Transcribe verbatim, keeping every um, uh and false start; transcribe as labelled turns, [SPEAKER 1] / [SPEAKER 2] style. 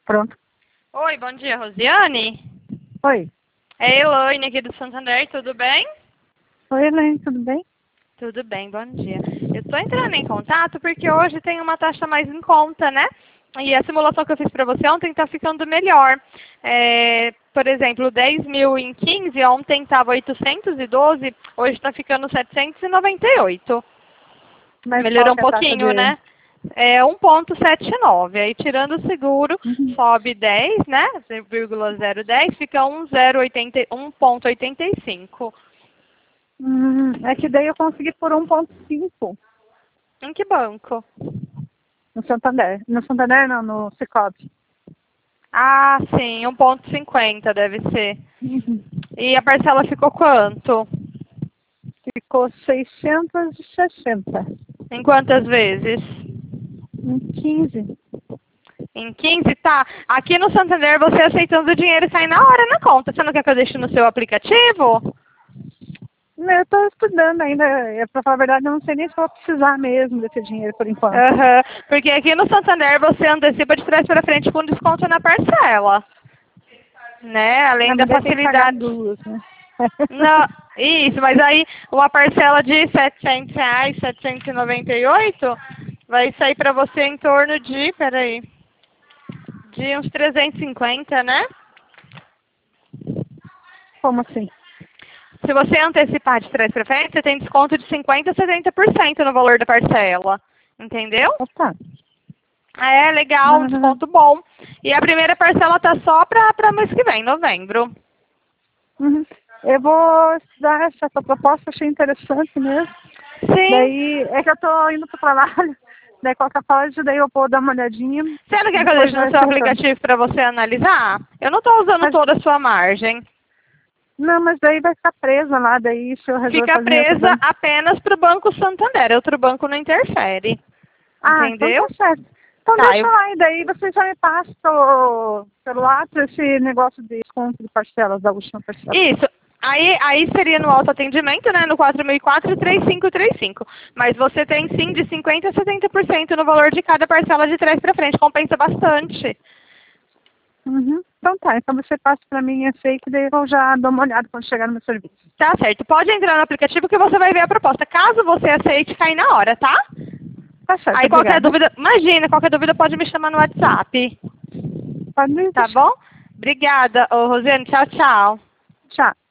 [SPEAKER 1] Pronto.
[SPEAKER 2] Oi, bom dia, Rosiane.
[SPEAKER 1] Oi.
[SPEAKER 2] É Elaine aqui do Santander, tudo bem?
[SPEAKER 1] Oi, Elaine, tudo bem?
[SPEAKER 2] Tudo bem, bom dia. Eu estou entrando em contato porque hoje tem uma taxa mais em conta, né? E a simulação que eu fiz para você ontem está ficando melhor. É, por exemplo, dez mil em quinze, ontem estava oitocentos e doze, hoje está ficando setecentos e noventa e oito.
[SPEAKER 1] Mas
[SPEAKER 2] Melhorou
[SPEAKER 1] qual
[SPEAKER 2] um
[SPEAKER 1] que é a taxa
[SPEAKER 2] pouquinho,
[SPEAKER 1] de...
[SPEAKER 2] né? É um ponto setenta e nove. Aí tirando o seguro,
[SPEAKER 1] Uhum.
[SPEAKER 2] sobe dez, né? zero vírgula zero dez, fica um ponto oitenta e cinco.
[SPEAKER 1] Hum, é que daí eu consegui por um ponto cinco
[SPEAKER 2] Em que banco?
[SPEAKER 1] no Santander. No Santander não, no Cicobi.
[SPEAKER 2] Ah, sim, um ponto cinquenta deve ser.
[SPEAKER 1] Uhum.
[SPEAKER 2] E a parcela ficou quanto?
[SPEAKER 1] Ficou seiscentos e sessenta.
[SPEAKER 2] Em quantas vezes?
[SPEAKER 1] Em quinze.
[SPEAKER 2] Em quinze, tá. Aqui no Santander você aceitando o dinheiro sai na hora na conta. Você não quer que eu deixe no seu aplicativo?
[SPEAKER 1] Eu estou estudando ainda. É, pra falar a verdade, eu não sei nem se vou precisar mesmo desse dinheiro por enquanto.
[SPEAKER 2] Aham. Porque aqui no Santander você antecipa de trás para frente com desconto na parcela. Né? Além
[SPEAKER 1] Na
[SPEAKER 2] da
[SPEAKER 1] verdade, tem que pagar
[SPEAKER 2] facilidade.
[SPEAKER 1] duas, né?
[SPEAKER 2] Não, isso, mas aí uma parcela de setecentos reais, setecentos e noventa e oito, vai sair para você em torno de, peraí, de uns trezentos e cinquenta, né?
[SPEAKER 1] Como assim?
[SPEAKER 2] Se você antecipar de trás para frente, você tem desconto de cinquenta a setenta por cento no valor da parcela. Entendeu?
[SPEAKER 1] Opa.
[SPEAKER 2] É legal, um
[SPEAKER 1] Uhum.
[SPEAKER 2] desconto bom. E a primeira parcela tá só para mês que vem, novembro.
[SPEAKER 1] Uhum. Eu vou estudar essa tua proposta, achei interessante mesmo.
[SPEAKER 2] Sim.
[SPEAKER 1] Daí é que eu tô indo pro trabalho, daí qualquer coisa, daí eu vou dar uma olhadinha.
[SPEAKER 2] Você não
[SPEAKER 1] E
[SPEAKER 2] quer que eu
[SPEAKER 1] depois
[SPEAKER 2] deixe
[SPEAKER 1] eu
[SPEAKER 2] no seu
[SPEAKER 1] retorno.
[SPEAKER 2] aplicativo para você analisar? Eu não estou usando
[SPEAKER 1] Mas,
[SPEAKER 2] toda a sua margem.
[SPEAKER 1] não, mas daí vai ficar presa lá, daí se eu resolver
[SPEAKER 2] Fica
[SPEAKER 1] fazer em outro
[SPEAKER 2] presa
[SPEAKER 1] banco.
[SPEAKER 2] apenas para o Banco Santander. Outro banco não interfere.
[SPEAKER 1] Ah, então tá
[SPEAKER 2] Entendeu?
[SPEAKER 1] certo. Então
[SPEAKER 2] Tá,
[SPEAKER 1] deixa
[SPEAKER 2] eu...
[SPEAKER 1] lá, e daí você já me passa pelo, pelo WhatsApp esse negócio de desconto de parcelas, da última parcela.
[SPEAKER 2] Isso. Aí, aí seria no autoatendimento, né? No quatro mil e quatro, três cinco três cinco. Mas você tem sim de cinquenta a setenta por cento no valor de cada parcela de trás para frente. Compensa bastante.
[SPEAKER 1] Uhum. Então tá, então você passa pra mim esse aí, que daí eu já dou uma olhada quando chegar no meu serviço.
[SPEAKER 2] Tá certo. Pode entrar no aplicativo que você vai ver a proposta. Caso você aceite, cai na hora, tá?
[SPEAKER 1] Tá certo,
[SPEAKER 2] Aí qualquer
[SPEAKER 1] obrigada.
[SPEAKER 2] dúvida, imagina, qualquer dúvida pode me chamar no WhatsApp.
[SPEAKER 1] Pode me
[SPEAKER 2] Tá
[SPEAKER 1] deixar.
[SPEAKER 2] bom? Obrigada, ô Rosiane. Tchau, tchau.
[SPEAKER 1] Tchau.